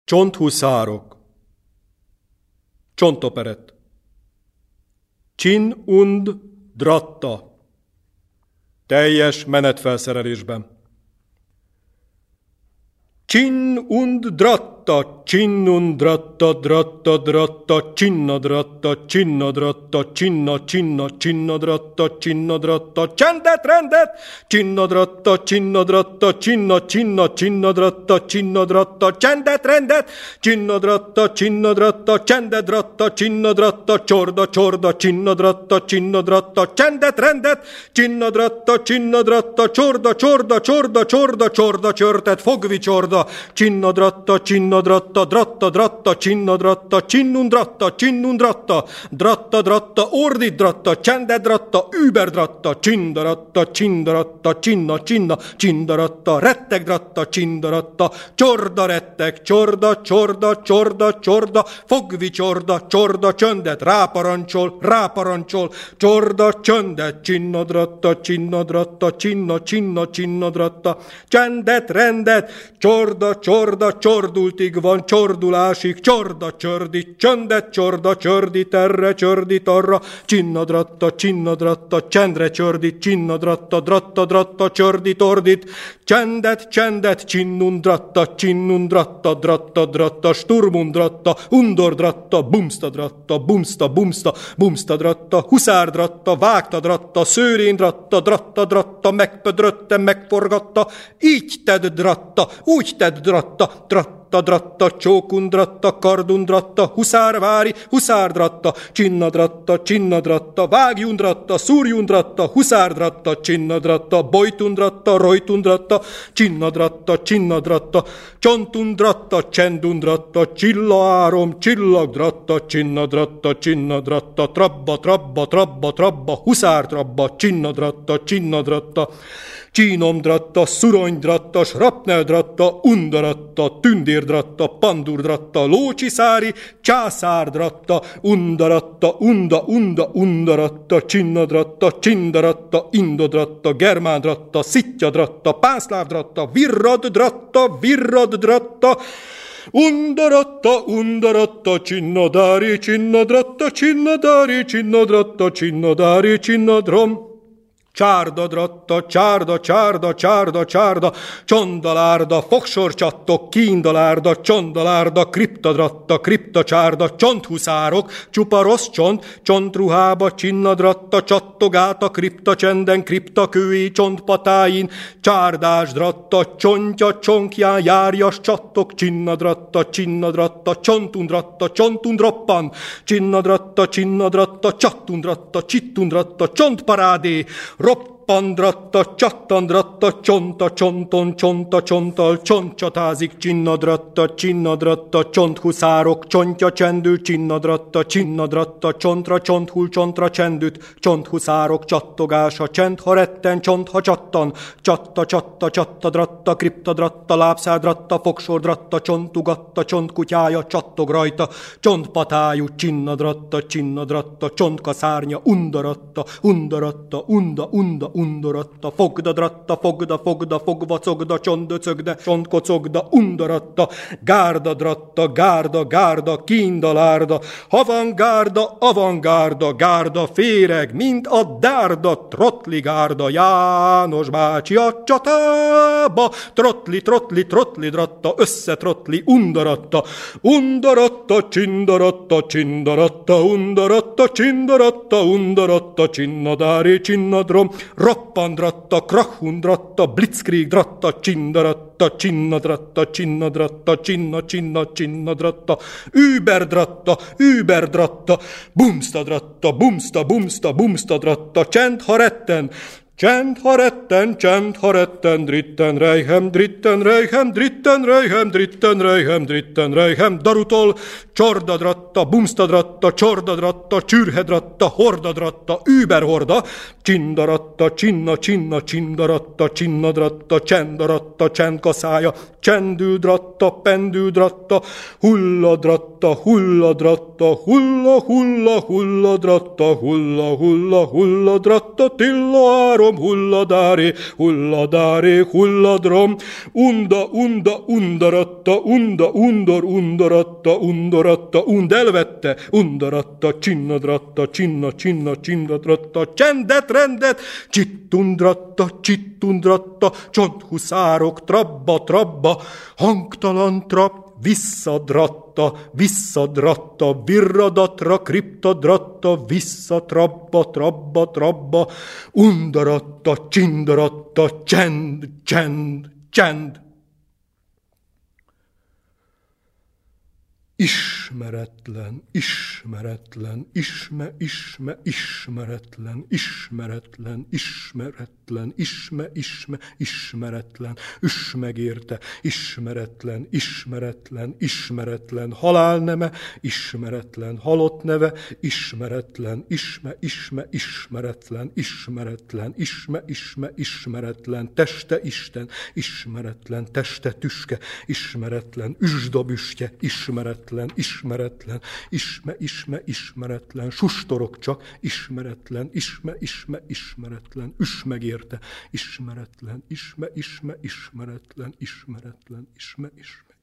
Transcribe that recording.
Csonthuszárok. Csontoperett. Csin und dratta. Teljes menetfelszerelésben. Csin und dratta, csin und dratta, dratta, dratta, csinna dratta, csinna dratta, csinna, csinna, csinna dratta, csinna dratta, csendet, rendet, csinna dratta, csinna dratta, csinna, csinna, csinna dratta, csinna dratta, csendet, rendet, csinna dratta, csinna dratta, csendet dratta, csinna dratta, csorda, csorda, csinna dratta, csinna dratta, csendet, rendet, csinna dratta, csinna dratta, csorda, csorda, csorda, csorda, csorda, csörtet, fogvi csorda, csinna dratta, csinna dratta, dratta, dratta, csinna dratta, cinnun dratta, cinnun dratta, dratta, dratta, ordit dratta, csendet dratta, über dratta, csindaratta, csindaratta, csinna, csinna, csindaratta, retteg dratta, csindaratta, csorda retteg, csorda, csorda, csorda, csorda, fogvi csorda, csorda, csöndet, ráparancsol, ráparancsol, csorda, csöndet, csinna dratta, csinna dratta, csinna, csinna, csinna dratta, csendet, rendet, csorda, csorda, csordultig van, csordulásig, csorda, csördi, csöndet, csorda, csördi, terre, csördi, tarra, csinnadratta, csinnadratta, csendre, csördi, csinnadratta, dratta, dratta, csördi, tordit, csendet, csendet, csinnundratta, csinnundratta, dratta, dratta, sturmundratta, undordratta, bumstadratta, bumsta, bumsta, bumstadratta, huszárdratta, vágtadratta, szőréndratta, dratta, dratta, megpödrötte, megforgatta, így tedd dratta, úgy tedd dratta, dratta, dratta, csókundratta, kardundratta, huszárvári, huszárdratta, csinnadratta, csinnadratta, vágjundratta, szúrjundratta, huszárdratta, csinnadratta, bojtundratta, rojtundratta, csinnadratta, csinnadratta, csontundratta, csendundratta, csillaárom, csillagdratta, csinnadratta, csinnadratta, trabba, trabba, trabba, trabba, huszártrabba, csinnadratta, csinnadratta, csínomdratta, szuronydratta, srapneldratta, undaratta, tündérdratta, pandurdratta, lócsiszári, császárdratta, undaratta, unda, unda, undaratta, csinnadratta, csindaratta, indodratta, germándratta, szittyadratta, pánszlávdratta, virraddratta, virraddratta, undaratta, undaratta, csinnadári, csinnadratta, csinnadári, csinnadratta, csinnadári, csinnadrom, csárdadratta, csárda, csárda, csárda, csárda, csondalárda, fogsorcsattok, kíndalárda, csondalárda, kriptadratta, kriptacsárda, csonthuszárok, csupa rossz csont, csontruhába, csinnadratta, csattogát a kripta csenden, kriptakői, csontpatáin, csárdásdratta, csontja, csonkján, járjas, csattok, csinnadratta, csinnadratta, csontundratta, csontundroppan, csinnadratta, csinnadratta, csattundratta, csittundratta, csontparádé, roppandratta, csattandratta, csonta, csonton, csonta, csonttal, csontcsatázik, csinnadratta, csinnadratta, csonthuszárok, csontja csendül, csinnadratta, csinnadratta, csontra, csonthull, csontra csendüt, csonthuszárok, csattogása, csend, ha retten, csont, ha csattan, csatta, csatta, csattadratta, kriptadratta, lábszádratta, fogsordratta, csontugatta, csontkutyája, csattog rajta, csontpatájú, csinnadratta, csinnadratta, csontkaszárnya, undaratta, undaratta, unda, unda, undoratta, fogdadratta, fogda, fogda, fogvacogda, csondöcögde, csontkocogda, undaratta, gárdadratta, gárda, gárda, kíndalárda, havangárda, avangárda, gárda, féreg, mint a dárda, trotligárda, János bácsi a csatába, trotli, trotli, trotli, dratta, összetrotli, undaratta, undaratta, csindaratta, csindaratta, undaratta, csindaratta, undaratta, csinnadári, csinnadrom, roppandratta, krachundratta, blitzkriegdratta, csindaratta, csinnadratta, csinnadratta, csinna, csinna, csinnadratta, überdratta, überdratta, bumstadratta, bumsta, bumsta, bumstadratta, csend, ha retten, csend, ha retten, csend, ha retten, dritten, rejhem, dritten, rejhem, dritten, rejhem, dritten, rejhem, dritten, rejhem, darutol, csordadratta, bumstadratta, csordadratta, csürhedratta, hordadratta, überhorda, csindaratta, csinna, csinna, csindaratta, csinnadratta, csendaratta, csendkaszája, csendüldratta, pendüldratta, hulladratta, hulladratta, hulla, hulla, hulladratta, hulla, hulla, hulladratta, tillaárom, hulladrom, hulladáré, hulladáré, hulladrom, unda, unda, undaratta, unda, undor, undaratta, undoratta, und elvette, undaratta, csinnadratta, csinna, csinna, csinnadratta, csendet, rendet, csittundratta, csittundratta, csonthuszárok, trabba, trabba, hangtalan trap, visszadratta, visszadratta, virradatra, kriptadratta, visszatrabba, trabba, trabba, undaratta, csindaratta, csend, csend, csend. Ismeretlen, ismeretlen, ismeretlen, ismeretlen, ismeretlen, ismeretlen, megérte, ismeretlen, ismeretlen, ismeretlen, halálneme, ismeretlen, halott neve, ismeretlen, ismeretlen, ismeretlen, ismeretlen, teste Isten, ismeretlen, teste tüske, ismeretlen, üsdabüstje, ismeretlen, ismeretlen, ismeretlen, sustorok csak, ismeretlen, ismeretlen, megérte, ismeretlen, ismeretlen, ismeretlen, isme.